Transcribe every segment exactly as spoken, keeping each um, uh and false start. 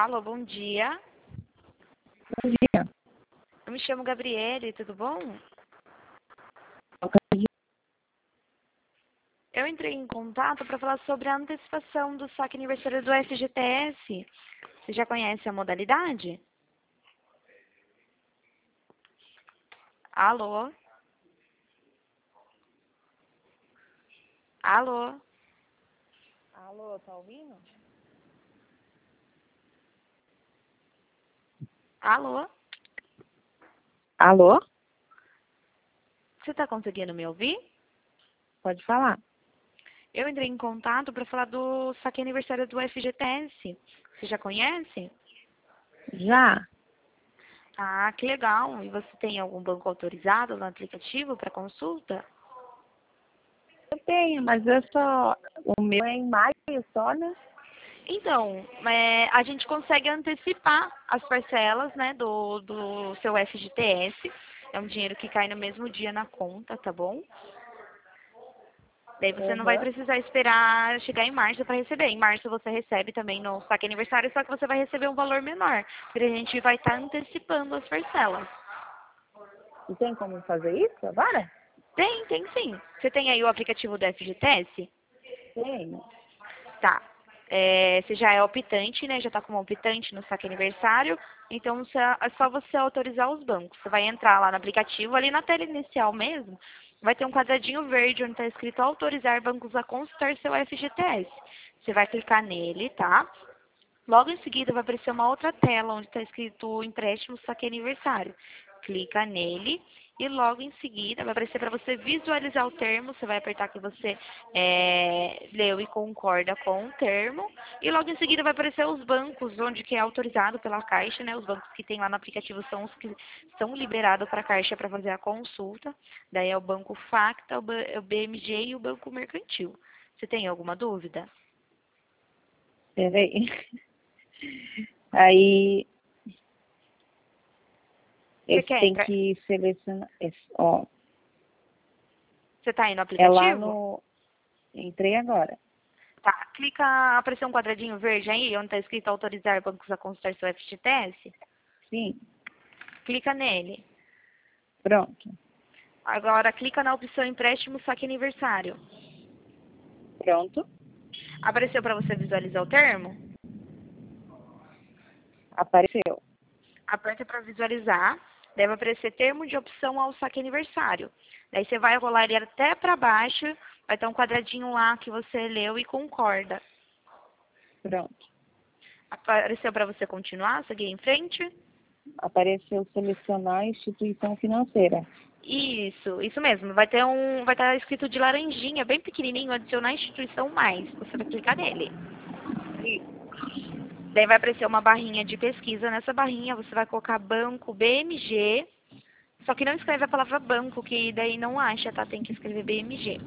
Alô, bom dia. Bom dia. Eu me chamo Gabriele, tudo bom? Eu entrei em contato para falar sobre a antecipação do saque aniversário do F G T S. Você já conhece a modalidade? Alô? Alô? Alô, tá ouvindo? Alô? Alô? Você está conseguindo me ouvir? Pode falar. Eu entrei em contato para falar do saque aniversário do F G T S. Você já conhece? Já? Ah, que legal. E você tem algum banco autorizado no aplicativo para consulta? Eu tenho, mas eu só... O meu é em maio só, né? Então, é, a gente consegue antecipar as parcelas, né, do, do seu F G T S. É um dinheiro que cai no mesmo dia na conta, tá bom? Daí você não vai Uhum. precisar esperar chegar em março para receber. Em março você recebe também no saque aniversário, só que você vai receber um valor menor. Porque a gente vai estar antecipando as parcelas. E tem como fazer isso agora? Tem, tem sim. Você tem aí o aplicativo do F G T S? Tenho. Tá. É, você já é optante, né? Já está como optante no saque aniversário. Então cê- é só você autorizar os bancos. Você vai entrar lá no aplicativo, ali na tela inicial mesmo, vai ter um quadradinho verde onde está escrito autorizar bancos a consultar seu F G T S. Você vai clicar nele, tá? Logo em seguida vai aparecer uma outra tela onde está escrito empréstimo saque aniversário. Clica nele e logo em seguida vai aparecer para você visualizar o termo. Você vai apertar que você é, leu e concorda com o termo. E logo em seguida vai aparecer os bancos onde que é autorizado pela Caixa, né? Os bancos que tem lá no aplicativo são os que são liberados para a Caixa para fazer a consulta. Daí é o Banco Facta, o B- o B M G e o Banco Mercantil. Você tem alguma dúvida? Peraí. Aí, Você esse quer tem entrar? que selecionar... Esse, ó, Você está aí no é lá aplicativo? no... Entrei agora. Tá, clica, apareceu um quadradinho verde aí, onde está escrito autorizar bancos a consultar seu F G T S. Sim. Clica nele. Pronto. Agora clica na opção empréstimo saque aniversário. Pronto. Apareceu para você visualizar o termo? Apareceu. Aperta para visualizar. Deve aparecer termo de opção ao saque aniversário. Daí você vai rolar ele até para baixo. Vai ter um quadradinho lá que você leu e concorda. Pronto. Apareceu para você continuar, seguir em frente? Apareceu selecionar instituição financeira. Isso, isso mesmo. Vai ter um, vai estar escrito de laranjinha, bem pequenininho, adicionar instituição mais. Você vai clicar nele. E Daí vai aparecer uma barrinha de pesquisa. Nessa barrinha você vai colocar banco B M G. Só que não escreve a palavra banco, que daí não acha, tá? Tem que escrever B M G.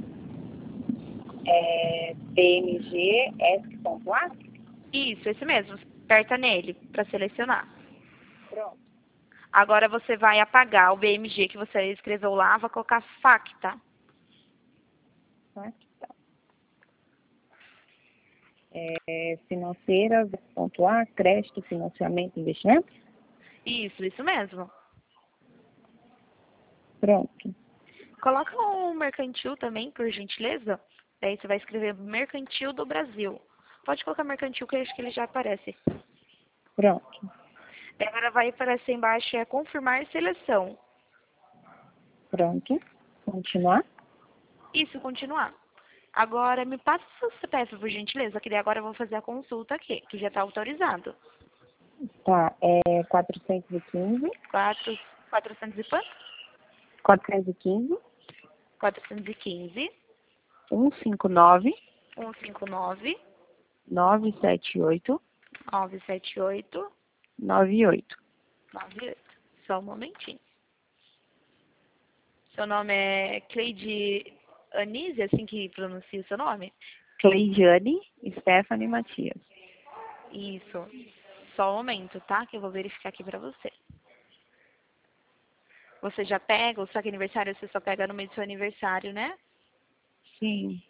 é, B M G S.A? Isso, esse mesmo. Aperta nele para selecionar. Pronto. Agora você vai apagar o B M G que você escreveu lá, vai colocar Facta. Aqui tá. É, financeira, ponto A, crédito, financiamento, investimento. Isso, isso mesmo. Pronto. Coloca o mercantil também, por gentileza. Daí você vai escrever Mercantil do Brasil. Pode colocar mercantil, que eu acho que ele já aparece. Pronto. Daí agora vai aparecer embaixo, é confirmar seleção. Pronto. Continuar. Isso, continuar. Agora, me passa o seu C P F, por gentileza, que daí agora eu vou fazer a consulta aqui, que já está autorizado. Tá. É quatrocentos e quinze, Quatro, quatrocentos e quanto? quatrocentos e quinze, quatrocentos e quinze, cento e cinquenta e nove, cento e cinquenta e nove, novecentos e setenta e oito, novecentos e setenta e oito, noventa e oito. noventa e oito. Só um momentinho. Seu nome é Cleide Anise, assim que pronuncia o seu nome? Cleidiane Stephanie Matias. Isso. Só um momento, tá? Que eu vou verificar aqui pra você. Você já pega o saque aniversário, você só pega no mês do seu aniversário, né? Sim.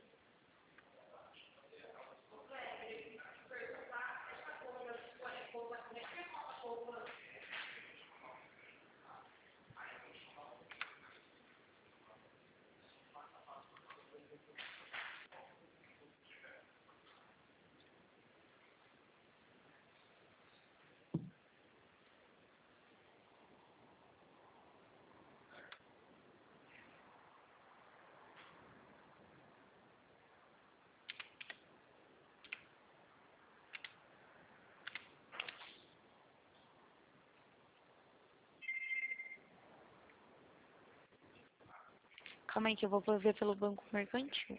Calma aí que eu vou ver pelo banco mercantil.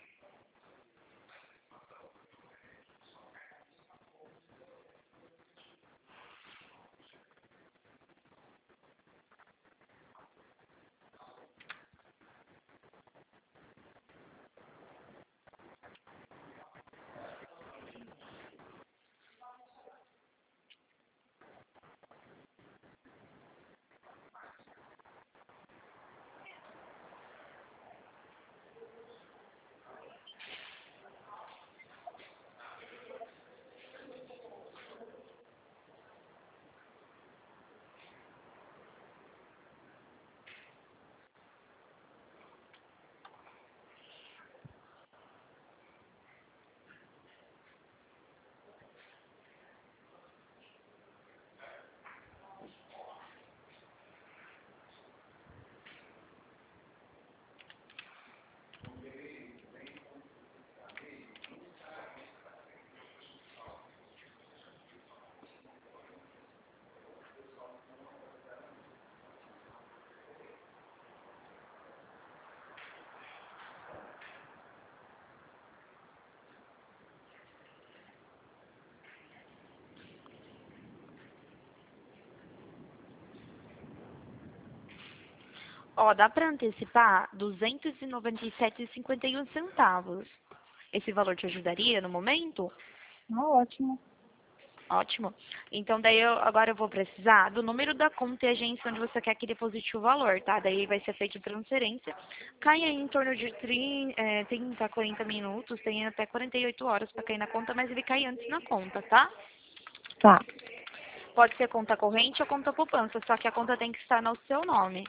Ó, dá para antecipar duzentos e noventa e sete e cinquenta e um centavos. Esse valor te ajudaria no momento? Ah, ótimo. Ótimo. Então, daí eu, agora eu vou precisar do número da conta e agência onde você quer que deposite o valor, tá? Daí vai ser feita transferência. Cai aí em torno de trinta, quarenta minutos, tem até quarenta e oito horas para cair na conta, mas ele cai antes na conta, tá? Tá, Pode ser conta corrente ou conta poupança, só que a conta tem que estar no seu nome.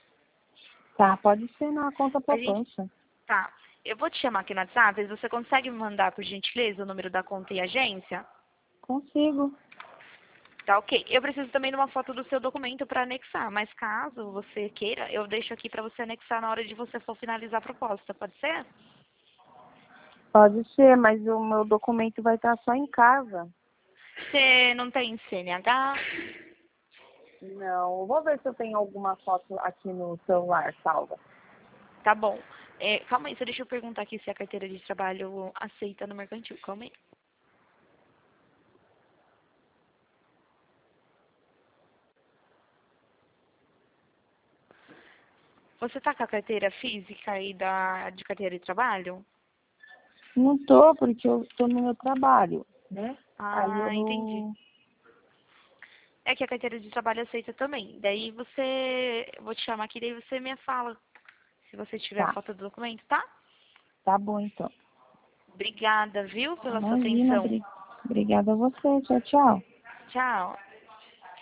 tá. Pode ser na conta A gente, poupança. tá. Eu vou te chamar aqui no WhatsApp, você consegue me mandar, por gentileza, o número da conta e agência? Consigo. Tá, ok. Eu preciso também de uma foto do seu documento para anexar, mas caso você queira, eu deixo aqui para você anexar na hora de você for finalizar a proposta, pode ser? Pode ser, mas o meu documento vai estar só em casa. Você não tem C N H? Não, eu vou ver se eu tenho alguma foto aqui no celular, salva. Tá bom. É, calma aí, só deixa eu perguntar aqui se a carteira de trabalho aceita no mercantil. Calma aí. Você tá com a carteira física aí da, de carteira de trabalho? Não tô, porque eu tô no meu trabalho, né? Aí eu Ah, entendi. não... É que a carteira de trabalho aceita também. Daí você, eu vou te chamar aqui, daí você me fala se você tiver a Tá, foto do documento, tá? tá bom então. Obrigada, viu, pela sua Imagina, atenção. bri- obrigada a você. Tchau, tchau. Tchau.